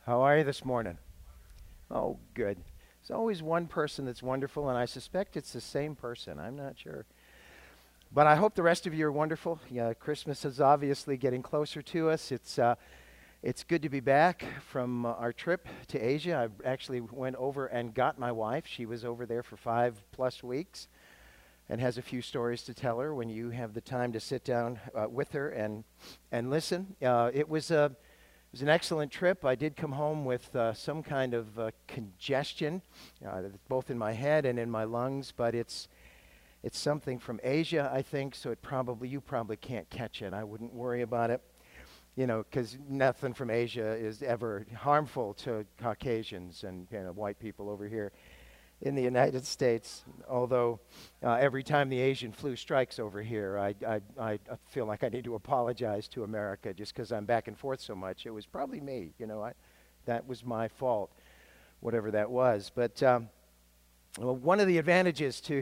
How are you this morning? Oh, good. There's always one person that's wonderful, and I suspect it's the same person. I'm not sure. But I hope the rest of you are wonderful. Yeah, Christmas is obviously getting closer to us. It's good to be back from our trip to Asia. I actually went over and got my wife. She was over there for 5+ weeks and has a few stories to tell her when you have the time to sit down with her and listen. It was an excellent trip. I did come home with some kind of congestion, both in my head and in my lungs, but it's something from Asia, I think, so you probably can't catch it. I wouldn't worry about it, because nothing from Asia is ever harmful to Caucasians and white people over here in the United States, although every time the Asian flu strikes over here, I feel like I need to apologize to America just because I'm back and forth so much. It was probably me, that was my fault, whatever that was. But well, one of the advantages to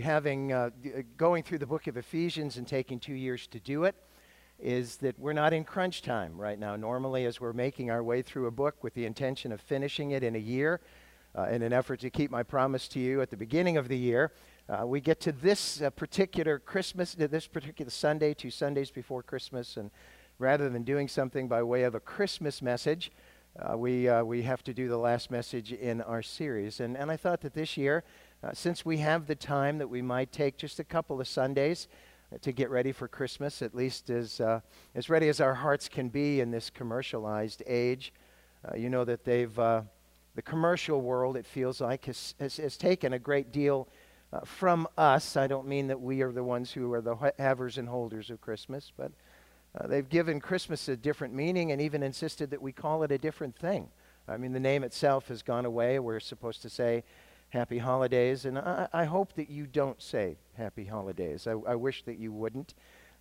going through the book of Ephesians and taking 2 years to do it is that we're not in crunch time right now. Normally, as we're making our way through a book with the intention of finishing it in a year, in an effort to keep my promise to you at the beginning of the year, we get to this particular Christmas, this particular Sunday, 2 Sundays before Christmas, and rather than doing something by way of a Christmas message, we have to do the last message in our series. And I thought that this year, since we have the time, that we might take just a couple of Sundays to get ready for Christmas, at least as ready as our hearts can be in this commercialized age. You know that the commercial world, it feels like, has taken a great deal from us. I don't mean that we are the ones who are the havers and holders of Christmas, but they've given Christmas a different meaning and even insisted that we call it a different thing. I mean, the name itself has gone away. We're supposed to say Happy Holidays, and I hope that you don't say Happy Holidays. I wish that you wouldn't.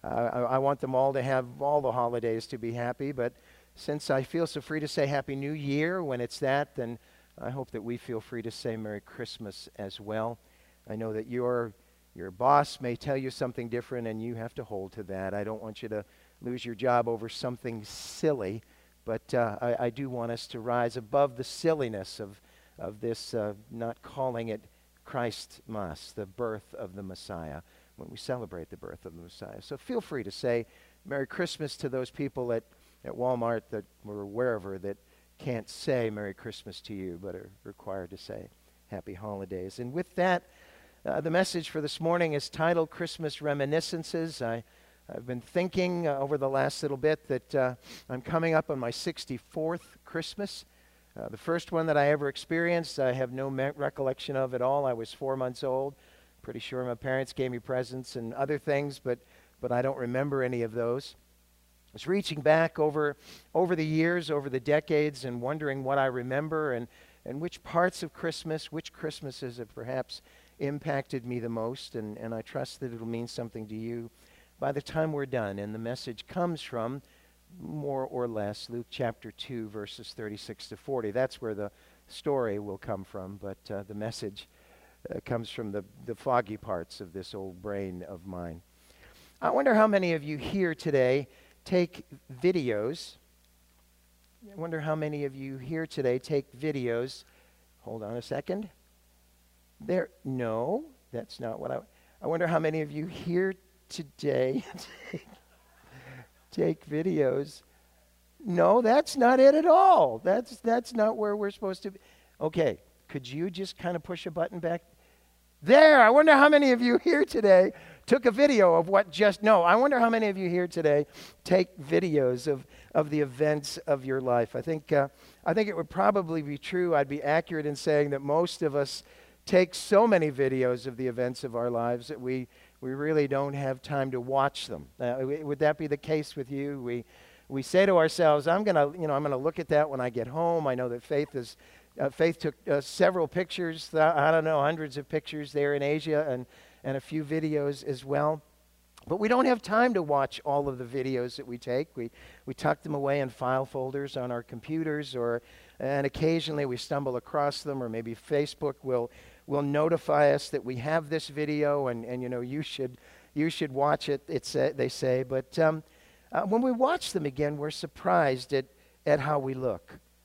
I want them all to have all the holidays to be happy, but since I feel so free to say Happy New Year when it's that, then I hope that we feel free to say Merry Christmas as well. I know that your boss may tell you something different, and you have to hold to that. I don't want you to lose your job over something silly, but I do want us to rise above the silliness of this not calling it Christmas, the birth of the Messiah, when we celebrate the birth of the Messiah. So feel free to say Merry Christmas to those people at Walmart or wherever that can't say Merry Christmas to you, but are required to say Happy Holidays. And with that, the message for this morning is titled Christmas Reminiscences. I've been thinking over the last little bit that I'm coming up on my 64th Christmas. The first one that I ever experienced, I have no recollection of at all. I was 4 months old. Pretty sure my parents gave me presents and other things, but I don't remember any of those. I was reaching back over the years, over the decades, and wondering what I remember and which parts of Christmas, which Christmases have perhaps impacted me the most, and I trust that it'll mean something to you by the time we're done. And the message comes from, more or less, Luke chapter 2, verses 36 to 40. That's where the story will come from, but the message comes from the foggy parts of this old brain of mine. I wonder how many of you here today take videos. I wonder how many of you here today take videos. Hold on a second. No, that's not what I wonder how many of you here today take videos. No, that's not it at all. That's not where we're supposed to be. Okay, could you just kind of push a button back? There, I wonder how many of you here today took a video of I wonder how many of you here today take videos of the events of your life. I think it would probably be true, I'd be accurate in saying that most of us take so many videos of the events of our lives that we really don't have time to watch them. Would that be the case with you? We say to ourselves, I'm gonna look at that when I get home. I know that Faith took several pictures, I don't know, hundreds of pictures there in Asia and a few videos as well. But we don't have time to watch all of the videos that we take. We tuck them away in file folders on our computers, and occasionally we stumble across them, or maybe Facebook will notify us that we have this video and you should watch it, they say. But when we watch them again, we're surprised at how we look.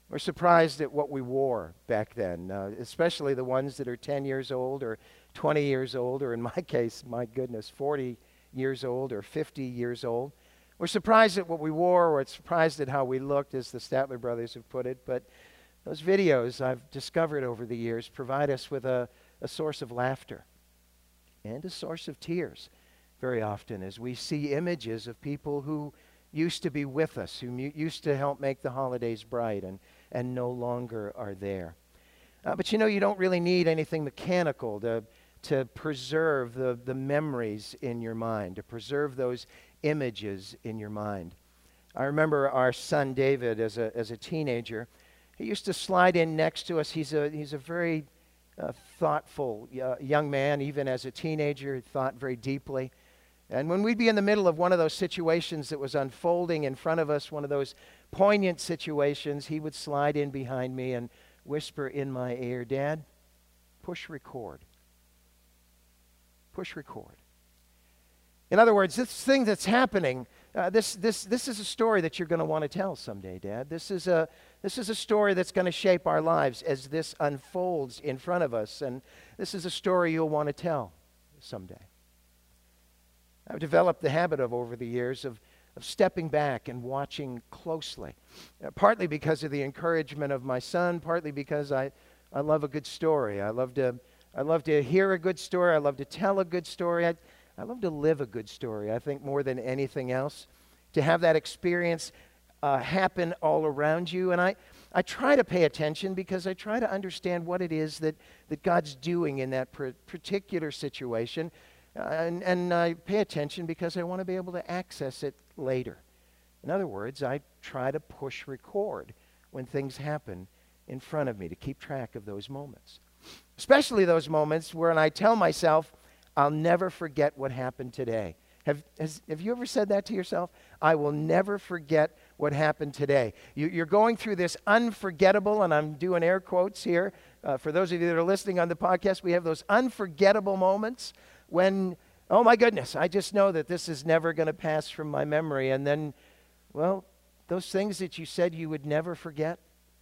We're surprised at what we wore back then, especially the ones that are 10 years old or 20 years old, or in my case, my goodness, 40 years old or 50 years old. We're surprised at what we wore, or surprised at how we looked, as the Statler brothers have put it. But those videos I've discovered over the years provide us with a source of laughter and a source of tears very often as we see images of people who used to be with us, who used to help make the holidays bright and no longer are there. But you know, you don't really need anything mechanical to preserve the memories in your mind, to preserve those images in your mind. I remember our son David as a teenager. He used to slide in next to us. He's a very thoughtful young man. Even as a teenager, he thought very deeply. And when we'd be in the middle of one of those situations that was unfolding in front of us, one of those poignant situations, he would slide in behind me and whisper in my ear, "Dad, push record. Push record." In other words, this thing that's happening, this is a story that you're going to want to tell someday, Dad. This is a story that's going to shape our lives as this unfolds in front of us, and this is a story you'll want to tell someday. I've developed the habit over the years of stepping back and watching closely, partly because of the encouragement of my son, partly because I love a good story. I love to hear a good story. I love to tell a good story. I love to live a good story, I think, more than anything else, to have that experience happen all around you. And I try to pay attention because I try to understand what it is that God's doing in that particular situation. And I pay attention because I want to be able to access it later. In other words, I try to push record when things happen in front of me to keep track of those moments. Especially those moments where I tell myself, I'll never forget what happened today. Have you ever said that to yourself? I will never forget what happened today. You're going through this unforgettable, and I'm doing air quotes here. For those of you that are listening on the podcast, we have those unforgettable moments when, oh my goodness, I just know that this is never going to pass from my memory. And then, well, those things that you said you would never forget,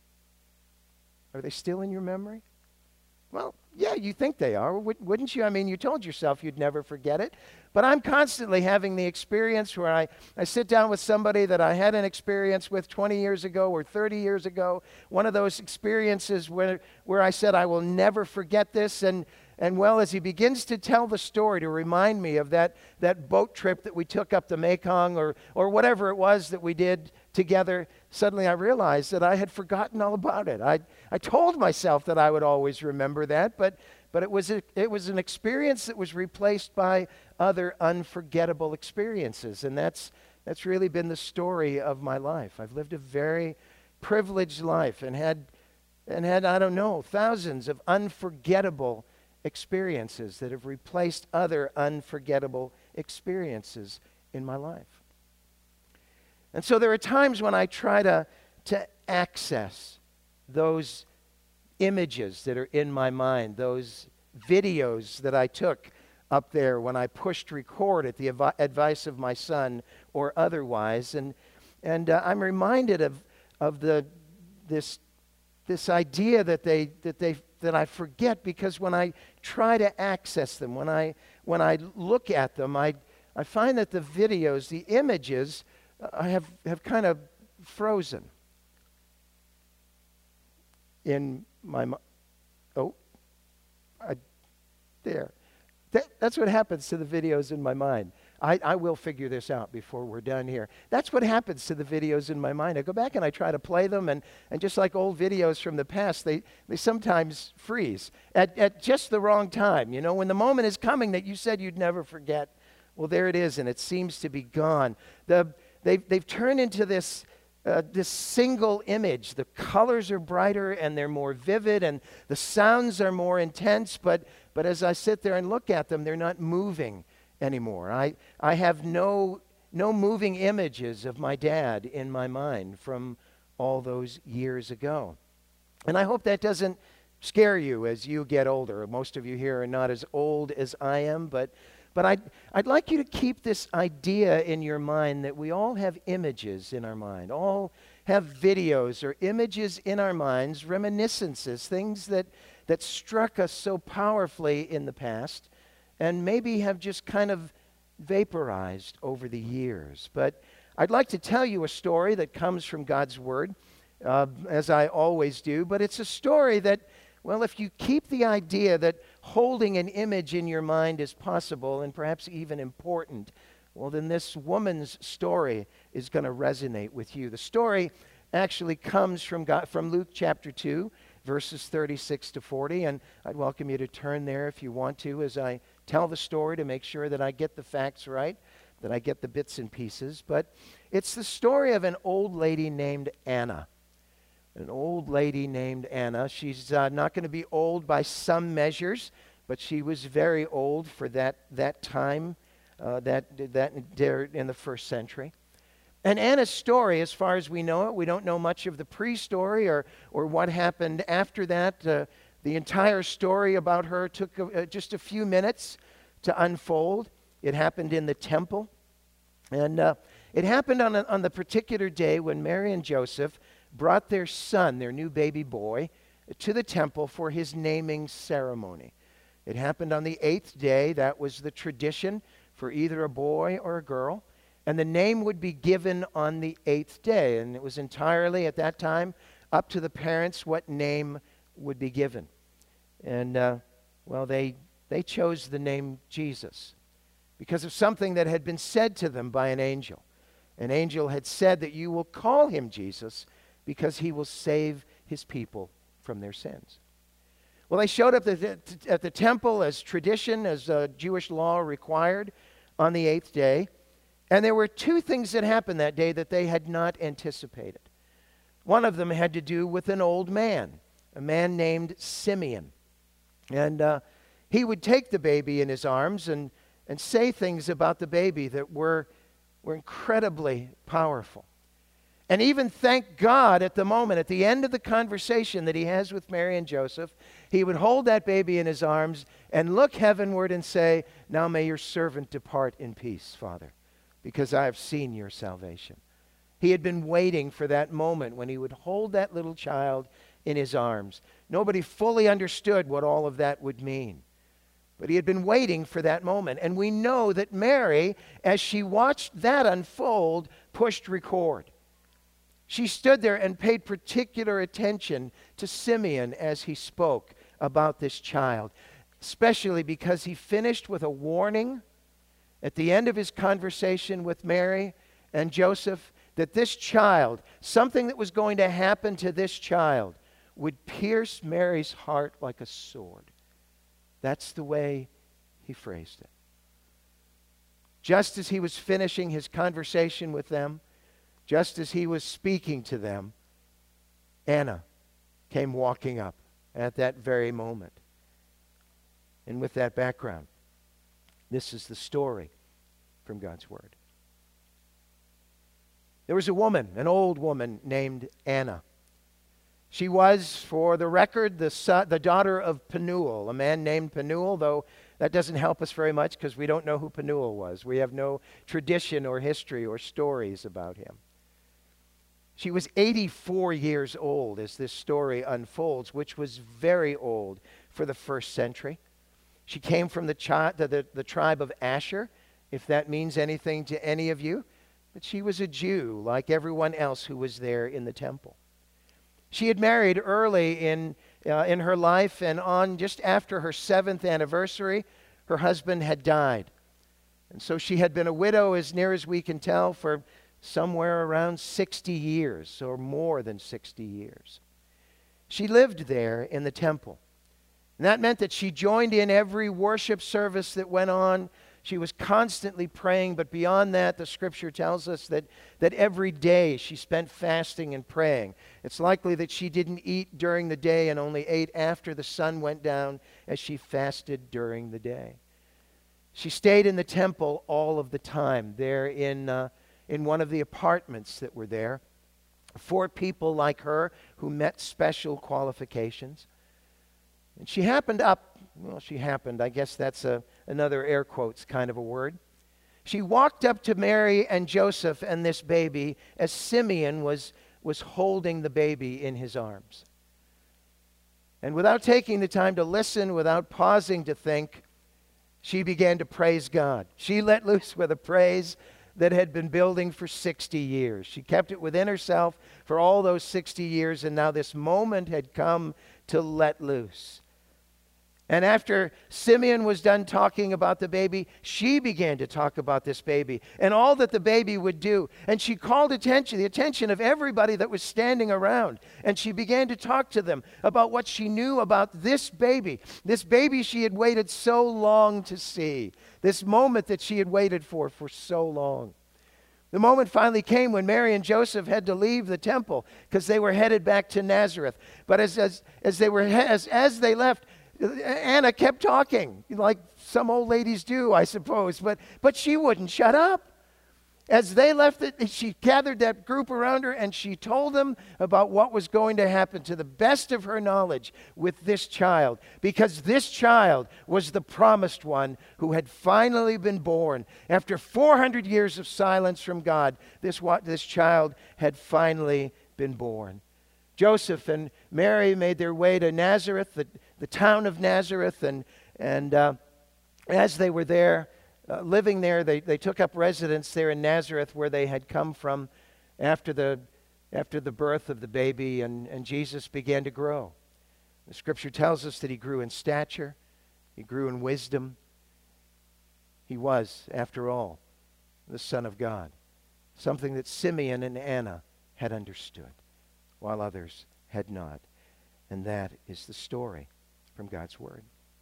are they still in your memory? Well, yeah, you think they are, wouldn't you? I mean, you told yourself you'd never forget it. But I'm constantly having the experience where I sit down with somebody that I had an experience with 20 years ago or 30 years ago, one of those experiences where I said, I will never forget this. And well, as he begins to tell the story to remind me of that boat trip that we took up the Mekong or whatever it was that we did together, suddenly I realized that I had forgotten all about it. I told myself that I would always remember that, but it was an experience that was replaced by other unforgettable experiences, and that's really been the story of my life. I've lived a very privileged life and had I don't know, thousands of unforgettable experiences that have replaced other unforgettable experiences in my life. And so there are times when I try to access those images that are in my mind, those videos that I took up there when I pushed record at the advice of my son or otherwise. And I'm reminded of this idea that I forget, because when I try to access them, when I look at them, I find that the videos, the images, have kind of frozen in my mind. There. That's what happens to the videos in my mind. I will figure this out before we're done here. That's what happens to the videos in my mind. I go back and I try to play them, and just like old videos from the past, they sometimes freeze at just the wrong time. You know, when the moment is coming that you said you'd never forget, well, there it is, and it seems to be gone. They've turned into this single image. The colors are brighter and they're more vivid, and the sounds are more intense, but as I sit there and look at them, they're not moving anymore. I have no moving images of my dad in my mind from all those years ago. And I hope that doesn't scare you as you get older. Most of you here are not as old as I am, but I'd like you to keep this idea in your mind that we all have images in our mind, all have videos or images in our minds, reminiscences, things that struck us so powerfully in the past and maybe have just kind of vaporized over the years. But I'd like to tell you a story that comes from God's Word, as I always do, but it's a story that, well, if you keep the idea that holding an image in your mind is possible and perhaps even important, well, then this woman's story is going to resonate with you. The story actually comes from Luke chapter 2, verses 36 to 40, and I'd welcome you to turn there if you want to as I tell the story to make sure that I get the facts right, that I get the bits and pieces. But it's the story of an old lady named Anna. An old lady named Anna. She's not going to be old by some measures, but she was very old for that time, that in the first century. And Anna's story, as far as we know it, we don't know much of the pre-story or what happened after that. The entire story about her took just a few minutes to unfold. It happened in the temple. And it happened on the particular day when Mary and Joseph brought their son, their new baby boy, to the temple for his naming ceremony. It happened on the 8th day. That was the tradition for either a boy or a girl. And the name would be given on the 8th day. And it was entirely, at that time, up to the parents what name would be given. And, well, they chose the name Jesus because of something that had been said to them by an angel. An angel had said that you will call him Jesus because he will save his people from their sins. Well, they showed up at the temple as tradition, as Jewish law required, on the 8th day. And there were two things that happened that day that they had not anticipated. One of them had to do with an old man, a man named Simeon. And he would take the baby in his arms and say things about the baby that were incredibly powerful. And even thank God at the moment, at the end of the conversation that he has with Mary and Joseph, he would hold that baby in his arms and look heavenward and say, "Now may your servant depart in peace, Father, because I have seen your salvation." He had been waiting for that moment when he would hold that little child in his arms. Nobody fully understood what all of that would mean. But he had been waiting for that moment. And we know that Mary, as she watched that unfold, pushed record. She stood there and paid particular attention to Simeon as he spoke about this child, especially because he finished with a warning at the end of his conversation with Mary and Joseph that this child, something that was going to happen to this child, would pierce Mary's heart like a sword. That's the way he phrased it. Just as he was finishing his conversation with them, just as he was speaking to them, Anna came walking up at that very moment. And with that background, this is the story from God's Word. There was a woman, an old woman named Anna. She was, for the record, the daughter of Penuel, a man named Penuel, though that doesn't help us very much because we don't know who Penuel was. We have no tradition or history or stories about him. She was 84 years old as this story unfolds, which was very old for the first century. She came from the tribe of Asher, if that means anything to any of you. But she was a Jew, like everyone else who was there in the temple. She had married early in her life, and on just after her 7th anniversary, her husband had died. And so she had been a widow, as near as we can tell, for somewhere around 60 years, or more than 60 years. She lived there in the temple. And that meant that she joined in every worship service that went on. She was constantly praying, but beyond that, the Scripture tells us that every day she spent fasting and praying. It's likely that she didn't eat during the day and only ate after the sun went down as she fasted during the day. She stayed in the temple all of the time, there in one of the apartments that were there, for people like her who met special qualifications. And she happened, I guess that's another air quotes kind of a word. She walked up to Mary and Joseph and this baby as Simeon was was holding the baby in his arms. And without taking the time to listen, without pausing to think, she began to praise God. She let loose with a praise that had been building for 60 years. She kept it within herself for all those 60 years, and now this moment had come to let loose. And after Simeon was done talking about the baby, she began to talk about this baby and all that the baby would do. And she called the attention of everybody that was standing around. And she began to talk to them about what she knew about this baby she had waited so long to see, this moment that she had waited for so long. The moment finally came when Mary and Joseph had to leave the temple because they were headed back to Nazareth. But as they left, Anna kept talking, like some old ladies do, I suppose, but she wouldn't shut up. As they left, she gathered that group around her and she told them about what was going to happen to the best of her knowledge with this child, because this child was the promised one who had finally been born. After 400 years of silence from God, this child had finally been born. Joseph and Mary made their way to Nazareth, the town of Nazareth, and as they were there, living there, they took up residence there in Nazareth where they had come from after the birth of the baby, and Jesus began to grow. The Scripture tells us that he grew in stature, he grew in wisdom. He was, after all, the Son of God, something that Simeon and Anna had understood, while others had not. And that is the story from God's Word.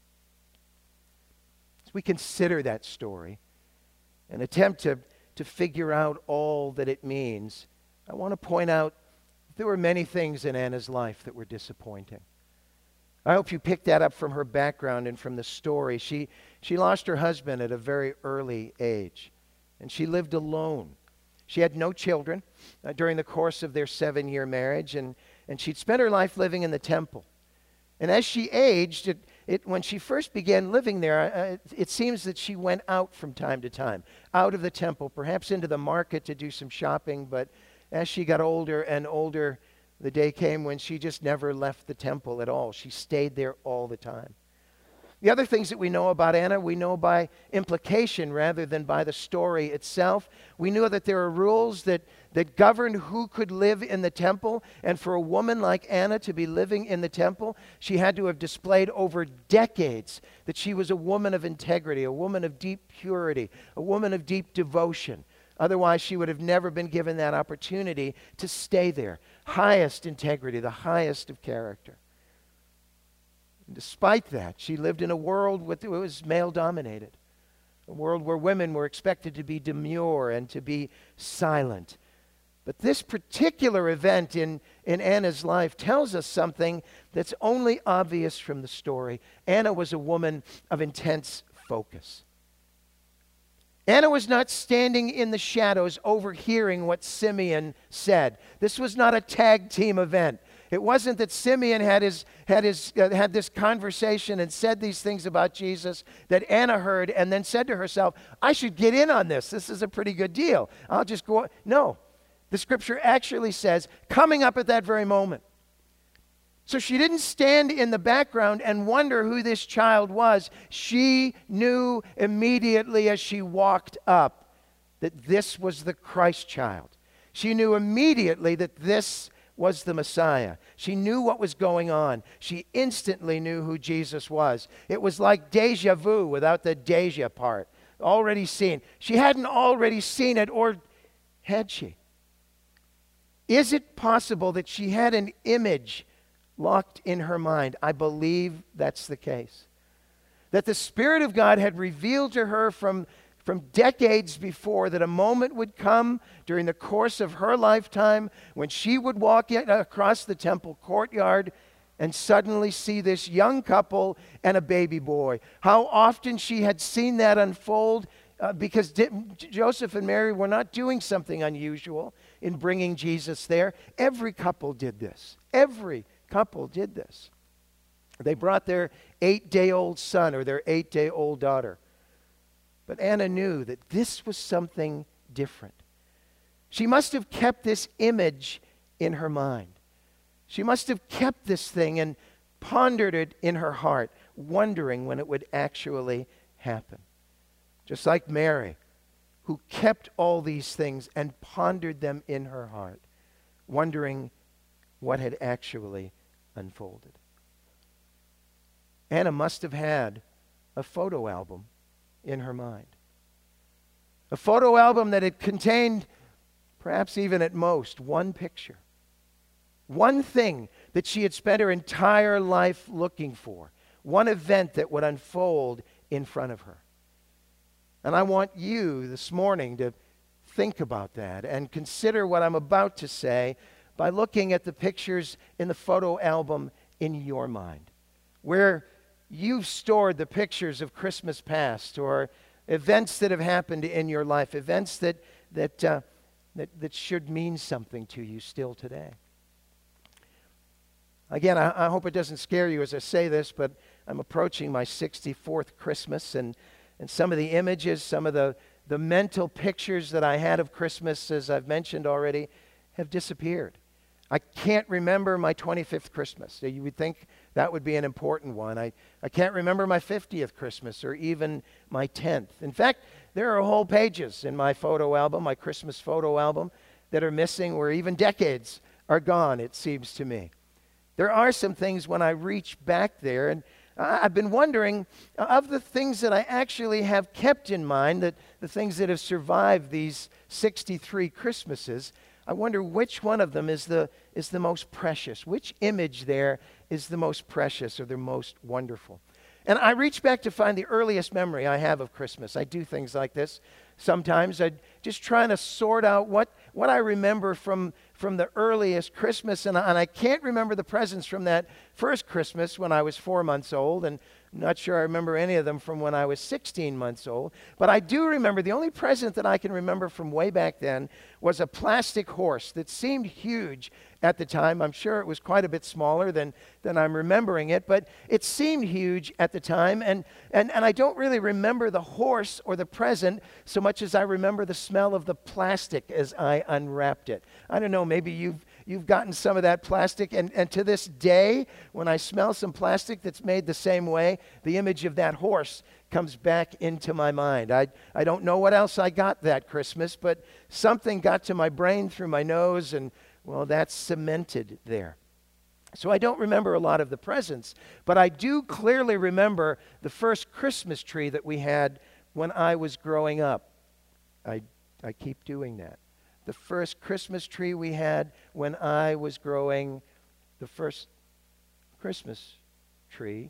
As we consider that story and attempt to figure out all that it means, I want to point out there were many things in Anna's life that were disappointing. I hope you picked that up from her background and from the story. She lost her husband at a very early age, and she lived alone. She had no children during the course of their 7-year marriage, and she'd spent her life living in the temple. And as she aged, when she first began living there, it seems that she went out from time to time, out of the temple, perhaps into the market to do some shopping. But as she got older and older, the day came when she just never left the temple at all. She stayed there all the time. The other things that we know about Anna, we know by implication rather than by the story itself. We know that there are rules that govern who could live in the temple. And for a woman like Anna to be living in the temple, she had to have displayed over decades that she was a woman of integrity, a woman of deep purity, a woman of deep devotion. Otherwise, she would have never been given that opportunity to stay there. Highest integrity, the highest of character. Despite that, she lived in a world that was male-dominated, a world where women were expected to be demure and to be silent. But this particular event in Anna's life tells us something that's only obvious from the story. Anna was a woman of intense focus. Anna was not standing in the shadows overhearing what Simeon said. This was not a tag team event. It wasn't that Simeon had this conversation and said these things about Jesus that Anna heard and then said to herself, I should get in on this. This is a pretty good deal. I'll just go. No. The Scripture actually says, coming up at that very moment. So she didn't stand in the background and wonder who this child was. She knew immediately as she walked up that this was the Christ child. She knew immediately that this was the Messiah. She knew what was going on. She instantly knew who Jesus was. It was like deja vu without the deja part. Already seen. She hadn't already seen it, or had she? Is it possible that she had an image locked in her mind? I believe that's the case. That the Spirit of God had revealed to her from decades before that a moment would come during the course of her lifetime when she would walk across the temple courtyard and suddenly see this young couple and a baby boy. How often she had seen that unfold because Joseph and Mary were not doing something unusual in bringing Jesus there. Every couple did this. Every couple did this. They brought their 8-day-old son or their 8-day-old daughter. But Anna knew that this was something different. She must have kept this image in her mind. She must have kept this thing and pondered it in her heart, wondering when it would actually happen. Just like Mary, who kept all these things and pondered them in her heart, wondering what had actually unfolded. Anna must have had a photo album in her mind. A photo album that had contained, perhaps even at most, one picture. One thing that she had spent her entire life looking for. One event that would unfold in front of her. And I want you this morning to think about that and consider what I'm about to say by looking at the pictures in the photo album in your mind, where you've stored the pictures of Christmas past or events that have happened in your life, events that should mean something to you still today. Again, I hope it doesn't scare you as I say this, but I'm approaching my 64th Christmas, and some of the images, some of the mental pictures that I had of Christmas, as I've mentioned already, have disappeared. I can't remember my 25th Christmas. So you would think that would be an important one. I can't remember my 50th Christmas or even my 10th. In fact, there are whole pages in my photo album, my Christmas photo album, that are missing, where even decades are gone, it seems to me. There are some things when I reach back there, and I've been wondering, of the things that I actually have kept in mind, that the things that have survived these 63 Christmases, I wonder which one of them is the most precious. Which image there is the most precious or the most wonderful? And I reach back to find the earliest memory I have of Christmas. I do things like this. Sometimes I'm just trying to sort out what I remember from the earliest Christmas. And I can't remember the presents from that first Christmas when I was 4 months old. And I'm not sure I remember any of them from when I was 16 months old. But I do remember, the only present that I can remember from way back then was a plastic horse that seemed huge at the time. I'm sure it was quite a bit smaller than I'm remembering it, but it seemed huge at the time. And I don't really remember the horse or the present so much as I remember the smell of the plastic as I unwrapped it. I don't know, maybe you've gotten some of that plastic, and to this day, when I smell some plastic that's made the same way, the image of that horse comes back into my mind. I don't know what else I got that Christmas, but something got to my brain through my nose, and well, that's cemented there. So I don't remember a lot of the presents, but I do clearly remember the first Christmas tree that we had when I was growing up. I keep doing that. The first Christmas tree we had when I was growing, the first Christmas tree,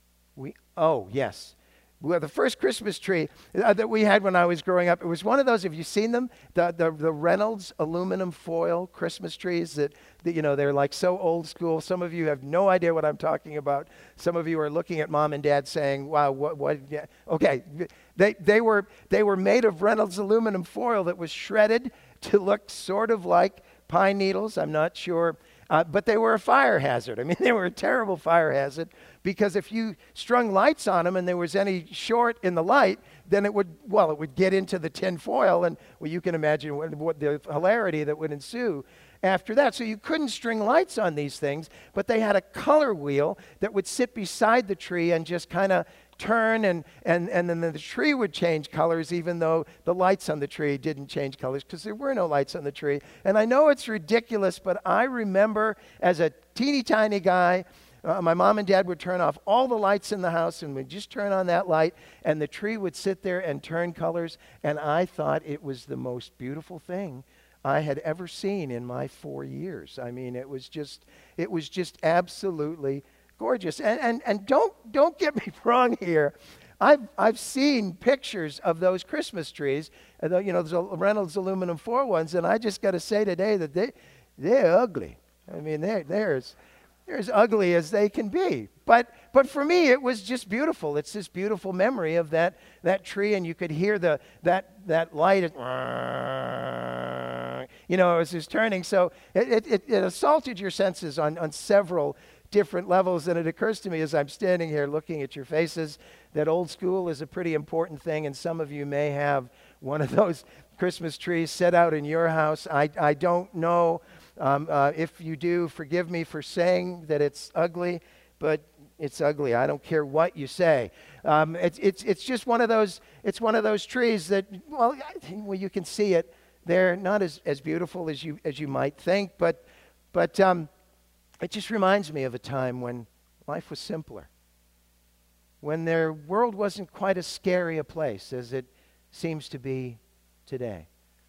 yes. Well, the first Christmas tree that we had when I was growing up, it was one of those, have you seen them? The Reynolds aluminum foil Christmas trees that they're like so old school. Some of you have no idea what I'm talking about. Some of you are looking at mom and dad saying, wow, what yeah. Okay, they were made of Reynolds aluminum foil that was shredded to look sort of like pine needles. I'm not sure. But they were a fire hazard. I mean, they were a terrible fire hazard, because if you strung lights on them and there was any short in the light, then it would get into the tin foil, and you can imagine what the hilarity that would ensue after that. So you couldn't string lights on these things, but they had a color wheel that would sit beside the tree and just kind of turn, and then the tree would change colors, even though the lights on the tree didn't change colors, because there were no lights on the tree. And I know it's ridiculous, but I remember as a teeny tiny guy, my mom and dad would turn off all the lights in the house, and we'd just turn on that light, and the tree would sit there and turn colors, and I thought it was the most beautiful thing I had ever seen in my 4 years. I mean, it was just absolutely gorgeous. And don't get me wrong here. I've seen pictures of those Christmas trees, those Reynolds aluminum foil ones, and I just got to say today that they're ugly. I mean, they're as ugly as they can be. But for me, it was just beautiful. It's this beautiful memory of that tree, and you could hear that light. It was just turning. So it assaulted your senses on several different levels, and it occurs to me as I'm standing here looking at your faces that old school is a pretty important thing, and some of you may have one of those Christmas trees set out in your house. I don't know If you do, forgive me for saying that it's ugly, but it's ugly. I don't care what you say. It's just one of those. It's one of those trees that, well, you can see it. They're not as beautiful as you might think, but it just reminds me of a time when life was simpler, when their world wasn't quite as scary a place as it seems to be today.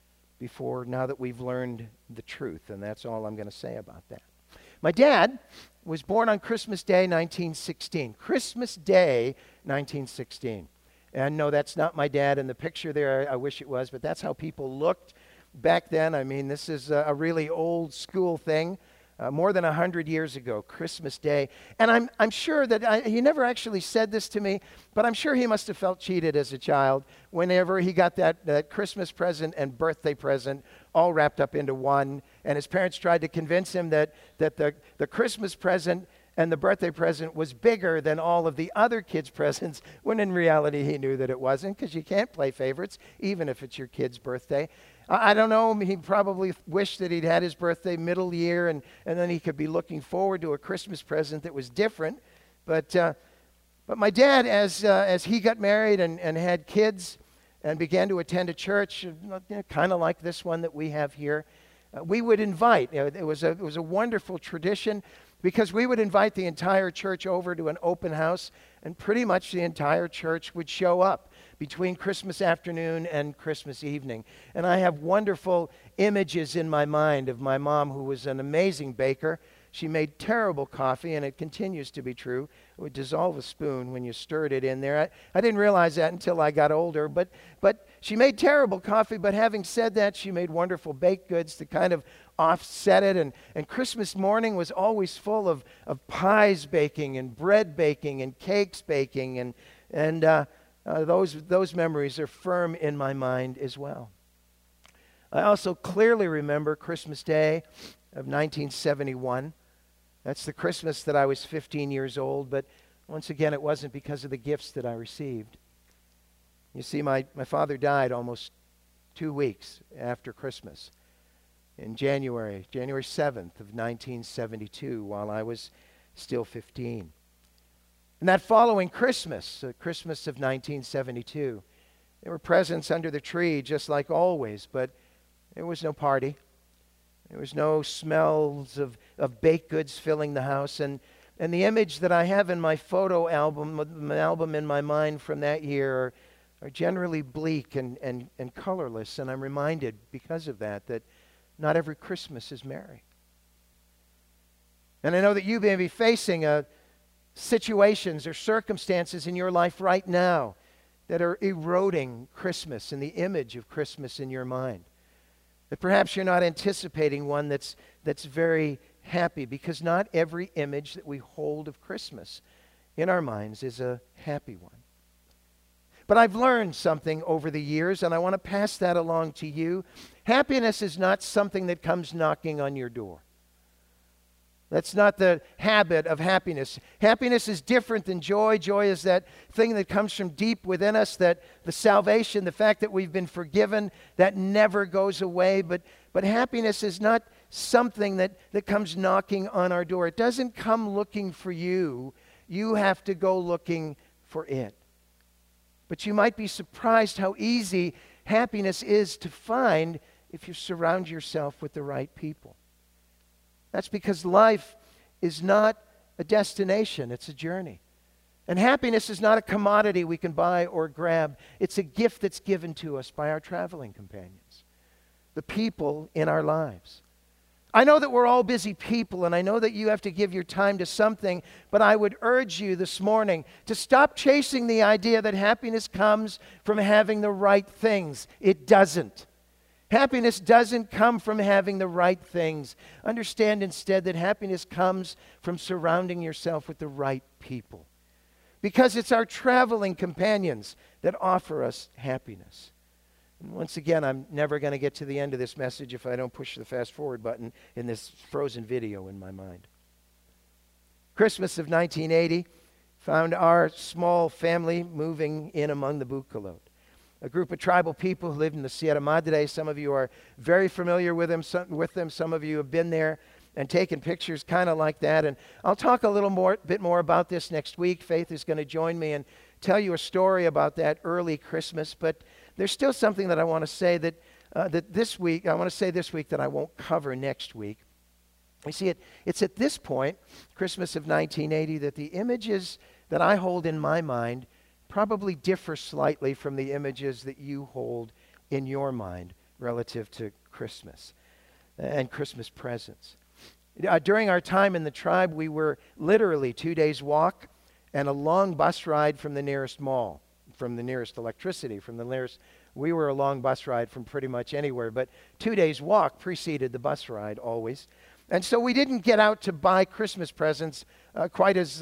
Now that we've learned the truth, and that's all I'm going to say about that. My dad was born on Christmas Day, 1916. Christmas Day, 1916. And no, that's not my dad in the picture there. I wish it was, but that's how people looked back then. I mean, this is a really old school thing. More than 100 years ago, Christmas Day. And I'm sure that he never actually said this to me, but I'm sure he must have felt cheated as a child whenever he got that Christmas present and birthday present all wrapped up into one. And his parents tried to convince him that the Christmas present and the birthday present was bigger than all of the other kids' presents, when in reality he knew that it wasn't, because you can't play favorites, even if it's your kid's birthday. I don't know, he probably wished that he'd had his birthday middle year, and then he could be looking forward to a Christmas present that was different. But my dad, as he got married and had kids and began to attend a church, kind of like this one that we have here, we would invite. It was a wonderful tradition, because we would invite the entire church over to an open house, and pretty much the entire church would show up between Christmas afternoon and Christmas evening. And I have wonderful images in my mind of my mom, who was an amazing baker. She made terrible coffee, and it continues to be true. It would dissolve a spoon when you stirred it in there. I didn't realize that until I got older, but she made terrible coffee. But having said that, she made wonderful baked goods to kind of offset it. And Christmas morning was always full of pies baking and bread baking and cakes baking, and those memories are firm in my mind as well. I also clearly remember Christmas Day of 1971. That's the Christmas that I was 15 years old, but once again, it wasn't because of the gifts that I received. You see, my father died almost 2 weeks after Christmas, in January 7th of 1972, while I was still 15. And that following Christmas, Christmas of 1972, there were presents under the tree just like always, but there was no party. There was no smells of baked goods filling the house. And the image that I have in my photo album in my mind from that year are generally bleak and colorless. And I'm reminded, because of that not every Christmas is merry. And I know that you may be facing situations or circumstances in your life right now that are eroding Christmas and the image of Christmas in your mind. That perhaps you're not anticipating one that's very happy, because not every image that we hold of Christmas in our minds is a happy one. But I've learned something over the years, and I want to pass that along to you. Happiness is not something that comes knocking on your door. That's not the habit of happiness. Happiness is different than joy. Joy is that thing that comes from deep within us, that the salvation, the fact that we've been forgiven, that never goes away. But happiness is not something that comes knocking on our door. It doesn't come looking for you. You have to go looking for it. But you might be surprised how easy happiness is to find if you surround yourself with the right people. That's because life is not a destination, it's a journey. And happiness is not a commodity we can buy or grab. It's a gift that's given to us by our traveling companions, the people in our lives. I know that we're all busy people, and I know that you have to give your time to something, but I would urge you this morning to stop chasing the idea that happiness comes from having the right things. It doesn't. Happiness doesn't come from having the right things. Understand instead that happiness comes from surrounding yourself with the right people, because it's our traveling companions that offer us happiness. And once again, I'm never going to get to the end of this message if I don't push the fast forward button in this frozen video in my mind. Christmas of 1980 found our small family moving in among the Bucalot. a group of tribal people who lived in the Sierra Madre. Some of you are very familiar with them. Some of you have been there and taken pictures kind of like that. And I'll talk a little bit more about this next week. Faith is going to join me and tell you a story about that early Christmas. But there's still something that I want to say that this week that I won't cover next week. You see, it's at this point, Christmas of 1980, that the images that I hold in my mind probably differ slightly from the images that you hold in your mind relative to Christmas and Christmas presents. During our time in the tribe, we were literally 2 days' walk and a long bus ride from the nearest mall, from the nearest electricity, we were a long bus ride from pretty much anywhere, but 2 days' walk preceded the bus ride always. And so we didn't get out to buy Christmas presents quite as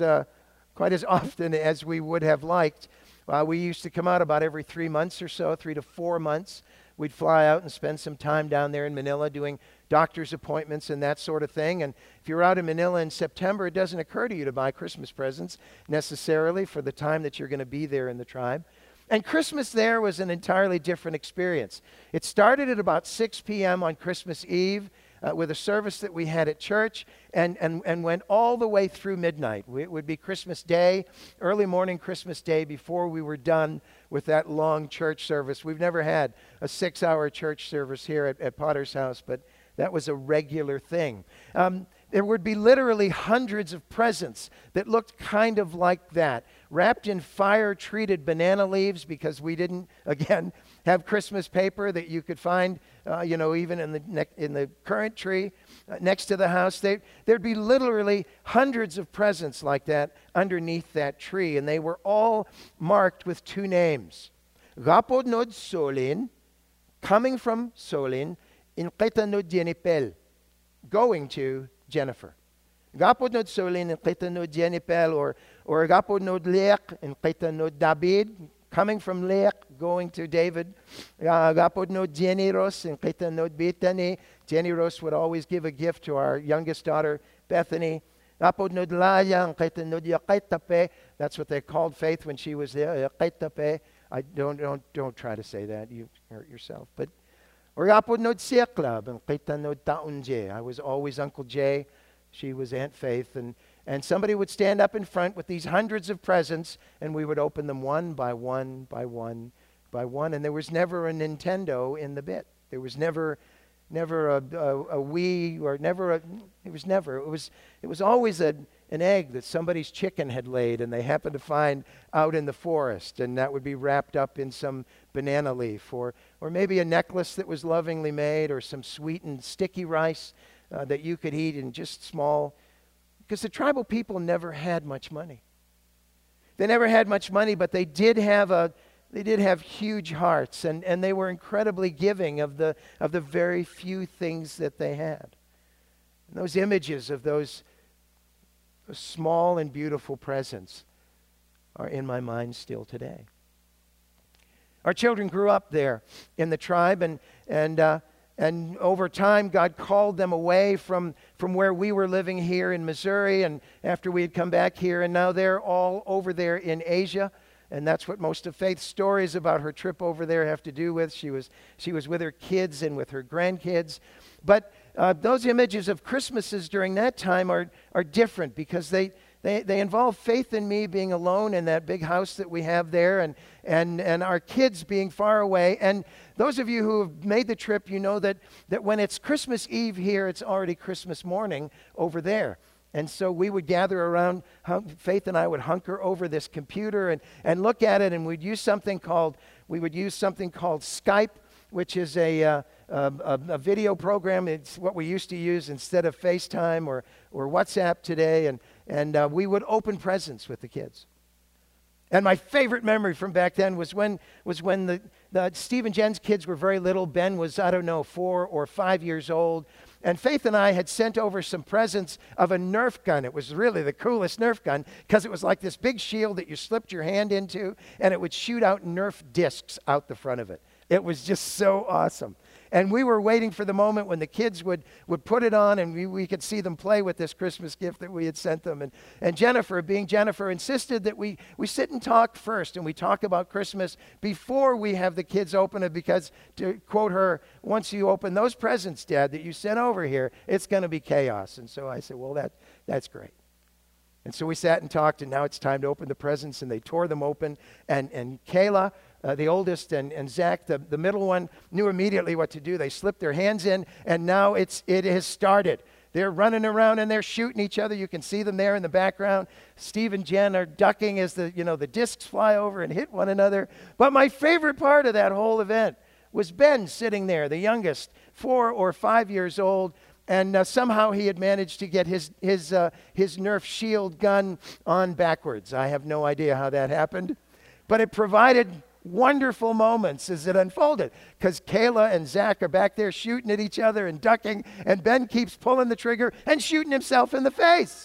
often as we would have liked. We used to come out about every 3 months or so, 3 to 4 months. We'd fly out and spend some time down there in Manila doing doctor's appointments and that sort of thing. And if you're out in Manila in September, it doesn't occur to you to buy Christmas presents necessarily for the time that you're going to be there in the tribe. And Christmas there was an entirely different experience. It started at about 6 p.m. on Christmas Eve with a service that we had at church and went all the way through midnight. It would be Christmas Day, early morning Christmas Day, before we were done with that long church service. We've never had a 6-hour church service here at Potter's house, but that was a regular thing. There would be literally hundreds of presents that looked kind of like that, wrapped in fire-treated banana leaves because we didn't, again, have Christmas paper that you could find, even in the current tree next to the house. There'd be literally hundreds of presents like that underneath that tree, and they were all marked with 2 names. Gapodnod Solin, coming from Solin, in Qitanod Jenipel, going to Jennifer. Gapodnod Solin in Qitanod Jenipel, or Gapodnod Leak in Qitanod David, coming from Leak, going to David. Gapodnod Jeniros in Qitanod Bethany. Jeniros would always give a gift to our youngest daughter, Bethany. Gapodnod Laya in Qitanod Yaqaitape. That's what they called Faith when she was there. Yaqaitape. Don't try to say that. You hurt yourself. But or Gapodnod Siaklab in Qitanod Taunje. I was always Uncle Jay. She was Aunt Faith. And somebody would stand up in front with these hundreds of presents, and we would open them one by one by one by one. And there was never a Nintendo in the bit. There was never a Wii, or it was always an egg that somebody's chicken had laid and they happened to find out in the forest, and that would be wrapped up in some banana leaf, or maybe a necklace that was lovingly made, or some sweetened sticky rice that you could eat in just small, because the tribal people never had much money. They never had much money, but they did have huge hearts, and they were incredibly giving of the very few things that they had. And those images of those small and beautiful presents are in my mind still today. Our children grew up there in the tribe, and over time, God called them away from where we were living here in Missouri, and after we had come back here, and now they're all over there in Asia, and that's what most of Faith's stories about her trip over there have to do with. She was with her kids and with her grandkids, but those images of Christmases during that time are different because they involve Faith and me being alone in that big house that we have there, and our kids being far away. And those of you who have made the trip, you know that when it's Christmas Eve here, it's already Christmas morning over there. And so we would gather around, Faith and I would hunker over this computer and look at it, and we would use something called Skype, which is a video program. It's what we used to use instead of FaceTime or WhatsApp today, and we would open presents with the kids. And my favorite memory from back then was when the Steve and Jen's kids were very little. Ben was, 4 or 5 years old. And Faith and I had sent over some presents of a Nerf gun. It was really the coolest Nerf gun because it was like this big shield that you slipped your hand into, and it would shoot out Nerf discs out the front of it. It was just so awesome. And we were waiting for the moment when the kids would put it on and we could see them play with this Christmas gift that we had sent them. And Jennifer, being Jennifer, insisted that we sit and talk first, and we talk about Christmas before we have the kids open it, because, to quote her, once you open those presents, Dad, that you sent over here, it's going to be chaos. And so I said, well, that's great. And so we sat and talked, and now it's time to open the presents, and they tore them open. And Kayla, the oldest, and Zach, the middle one, knew immediately what to do. They slipped their hands in, and now it has started. They're running around and they're shooting each other. You can see them there in the background. Steve and Jen are ducking as the discs fly over and hit one another. But my favorite part of that whole event was Ben sitting there, the youngest, 4 or 5 years old, and somehow he had managed to get his Nerf shield gun on backwards. I have no idea how that happened, but it provided wonderful moments as it unfolded, because Kayla and Zach are back there shooting at each other and ducking, and Ben keeps pulling the trigger and shooting himself in the face.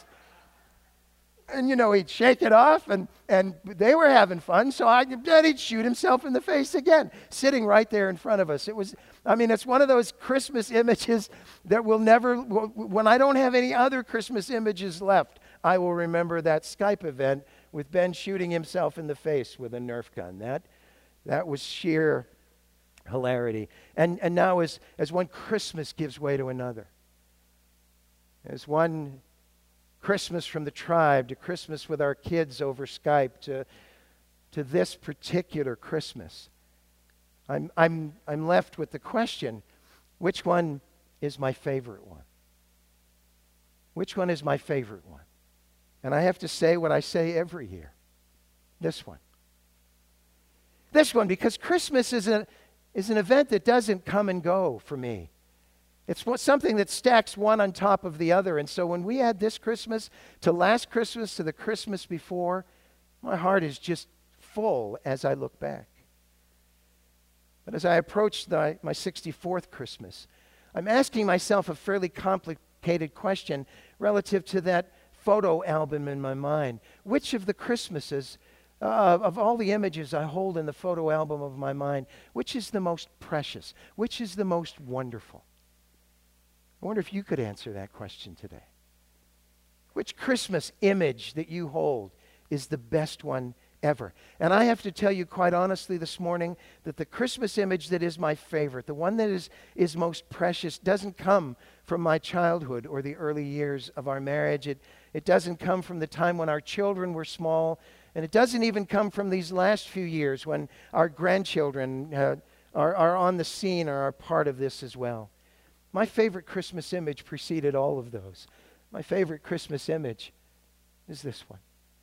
And, he'd shake it off, and they were having fun, so then he'd shoot himself in the face again, sitting right there in front of us. It's one of those Christmas images that will never, when I don't have any other Christmas images left, I will remember that Skype event with Ben shooting himself in the face with a Nerf gun. That was sheer hilarity. And now as one Christmas gives way to another, as one Christmas from the tribe to Christmas with our kids over Skype to this particular Christmas, I'm left with the question, which one is my favorite one? Which one is my favorite one? And I have to say what I say every year. This one. This one, because Christmas is an event that doesn't come and go for me. It's something that stacks one on top of the other. And so when we add this Christmas to last Christmas to the Christmas before, my heart is just full as I look back. But as I approach my 64th Christmas, I'm asking myself a fairly complicated question relative to that photo album in my mind. Which of the Christmases, of all the images I hold in the photo album of my mind, which is the most precious? Which is the most wonderful? I wonder if you could answer that question today. Which Christmas image that you hold is the best one ever? And I have to tell you quite honestly this morning that the Christmas image that is my favorite, the one that is most precious, doesn't come from my childhood or the early years of our marriage. It doesn't come from the time when our children were small, and it doesn't even come from these last few years when our grandchildren are on the scene or are part of this as well. My favorite Christmas image preceded all of those. My favorite Christmas image is this one.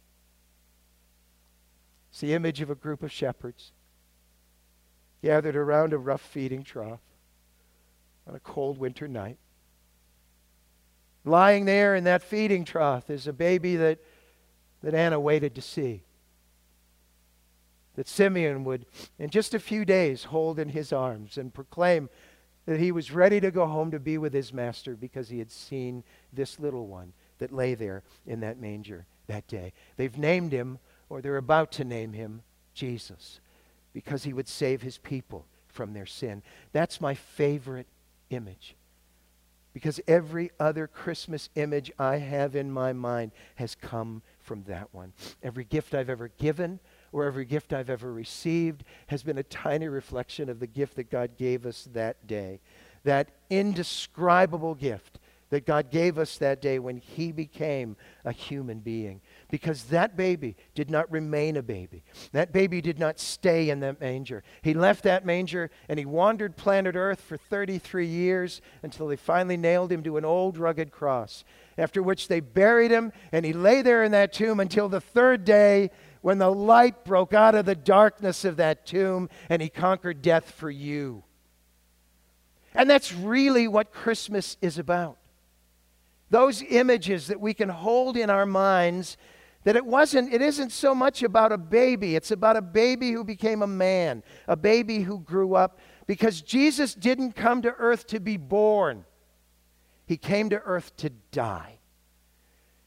It's the image of a group of shepherds gathered around a rough feeding trough on a cold winter night. Lying there in that feeding trough is a baby that Anna waited to see, that Simeon would, in just a few days, hold in his arms and proclaim that he was ready to go home to be with his master because he had seen this little one that lay there in that manger that day. They've named him, or they're about to name him, Jesus, because he would save his people from their sin. That's my favorite image, because every other Christmas image I have in my mind has come from that one. Every gift I've ever given or every gift I've ever received has been a tiny reflection of the gift that God gave us that day. That indescribable gift that God gave us that day when he became a human being. Because that baby did not remain a baby. That baby did not stay in that manger. He left that manger and he wandered planet Earth for 33 years until they finally nailed him to an old rugged cross. After which they buried him, and he lay there in that tomb until the third day, when the light broke out of the darkness of that tomb and he conquered death for you. And that's really what Christmas is about. Those images that we can hold in our minds, that it isn't so much about a baby. It's about a baby who became a man, a baby who grew up, because Jesus didn't come to earth to be born. He came to earth to die.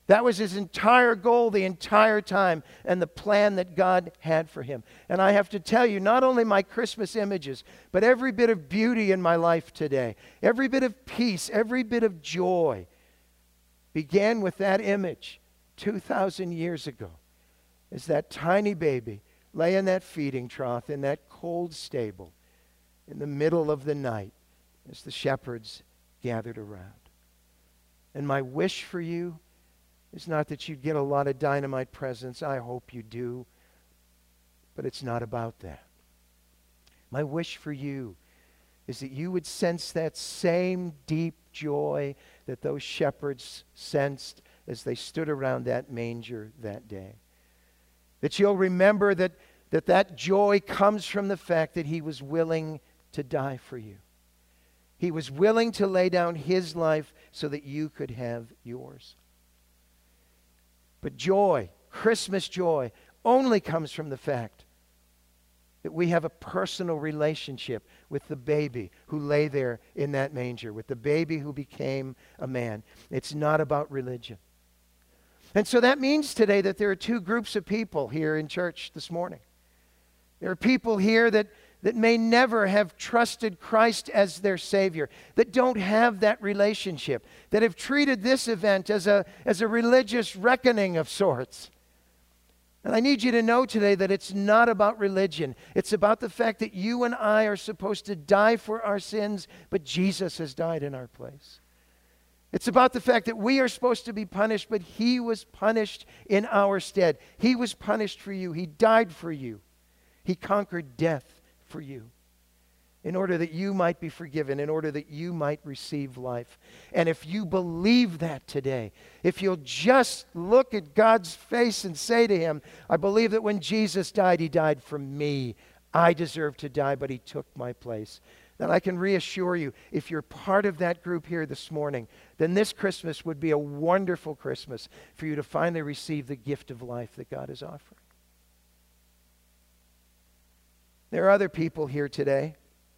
That was his entire goal the entire time, and the plan that God had for him. And I have to tell you, not only my Christmas images, but every bit of beauty in my life today, every bit of peace, every bit of joy began with that image 2,000 years ago, as that tiny baby lay in that feeding trough in that cold stable in the middle of the night as the shepherds gathered around. And my wish for you is not that you'd get a lot of dynamite presents. I hope you do. But it's not about that. My wish for you is that you would sense that same deep joy that those shepherds sensed as they stood around that manger that day. That you'll remember that joy comes from the fact that he was willing to die for you. He was willing to lay down his life so that you could have yours. But joy, Christmas joy, only comes from the fact that we have a personal relationship with the baby who lay there in that manger, with the baby who became a man. It's not about religion. And so that means today that there are two groups of people here in church this morning. There are people here that may never have trusted Christ as their Savior, that don't have that relationship, that have treated this event as a religious reckoning of sorts. And I need you to know today that it's not about religion. It's about the fact that you and I are supposed to die for our sins, but Jesus has died in our place. It's about the fact that we are supposed to be punished, but he was punished in our stead. He was punished for you. He died for you. He conquered death for you in order that you might be forgiven, in order that you might receive life. And if you believe that today, if you'll just look at God's face and say to him, I believe that when Jesus died, he died for me. I deserve to die, but he took my place. Then I can reassure you, if you're part of that group here this morning, then this Christmas would be a wonderful Christmas for you to finally receive the gift of life that God is offering. There are other people here today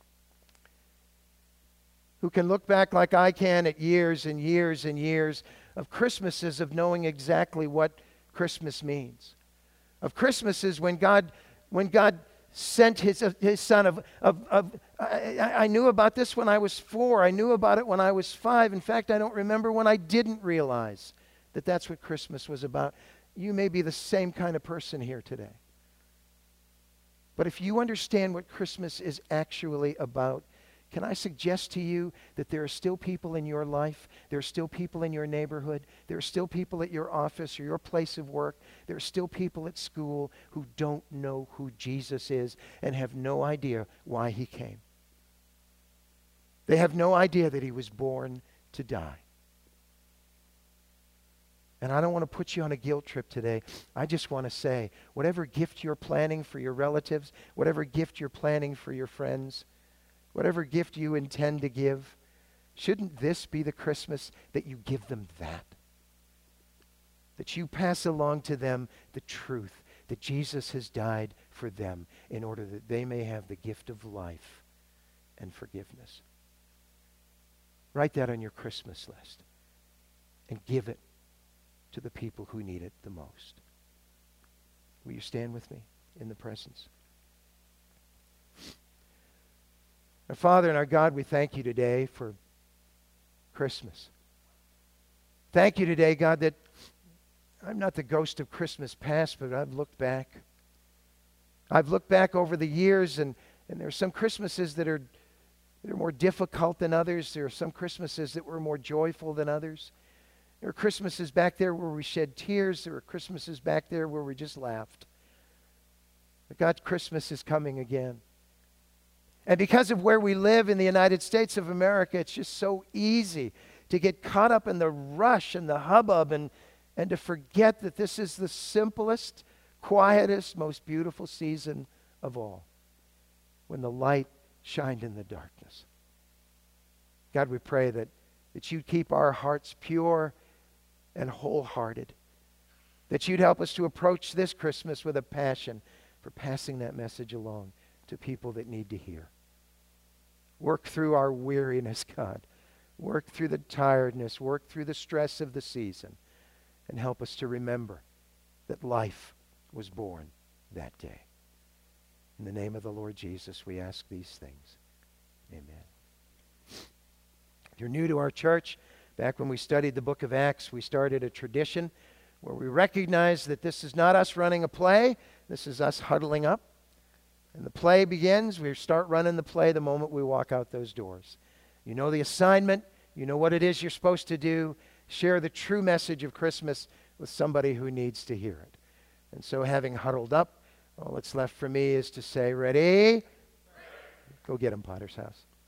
who can look back like I can at years and years and years of Christmases of knowing exactly what Christmas means. Of Christmases when God sent his son. I knew about this when I was 4. I knew about it when I was 5. In fact, I don't remember when I didn't realize that that's what Christmas was about. You may be the same kind of person here today. But if you understand what Christmas is actually about, can I suggest to you that there are still people in your life, there are still people in your neighborhood, there are still people at your office or your place of work, there are still people at school who don't know who Jesus is and have no idea why he came. They have no idea that he was born to die. And I don't want to put you on a guilt trip today. I just want to say, whatever gift you're planning for your relatives, whatever gift you're planning for your friends, whatever gift you intend to give, shouldn't this be the Christmas that you give them that? That you pass along to them the truth that Jesus has died for them in order that they may have the gift of life and forgiveness. Write that on your Christmas list and give it to the people who need it the most. Will you stand with me in the presence? Our Father and our God, we thank you today for Christmas. Thank you today, God, that I'm not the ghost of Christmas past, but I've looked back. I've looked back over the years, and there are some Christmases that are more difficult than others. There are some Christmases that were more joyful than others. There are Christmases back there where we shed tears. There are Christmases back there where we just laughed. But God, Christmas is coming again. And because of where we live in the United States of America, it's just so easy to get caught up in the rush and the hubbub and to forget that this is the simplest, quietest, most beautiful season of all, when the light shined in the darkness. God, we pray that you'd keep our hearts pure and wholehearted, that you'd help us to approach this Christmas with a passion for passing that message along to people that need to hear. Work through our weariness, God. Work through the tiredness. Work through the stress of the season. and help us to remember that life was born that day. In the name of the Lord Jesus, we ask these things. Amen. If you're new to our church, back when we studied the book of Acts, we started a tradition where we recognize that this is not us running a play. This is us huddling up. And the play begins. We start running the play the moment we walk out those doors. You know the assignment. You know what it is you're supposed to do. Share the true message of Christmas with somebody who needs to hear it. And so having huddled up, all that's left for me is to say, ready? Go get him, Potter's House.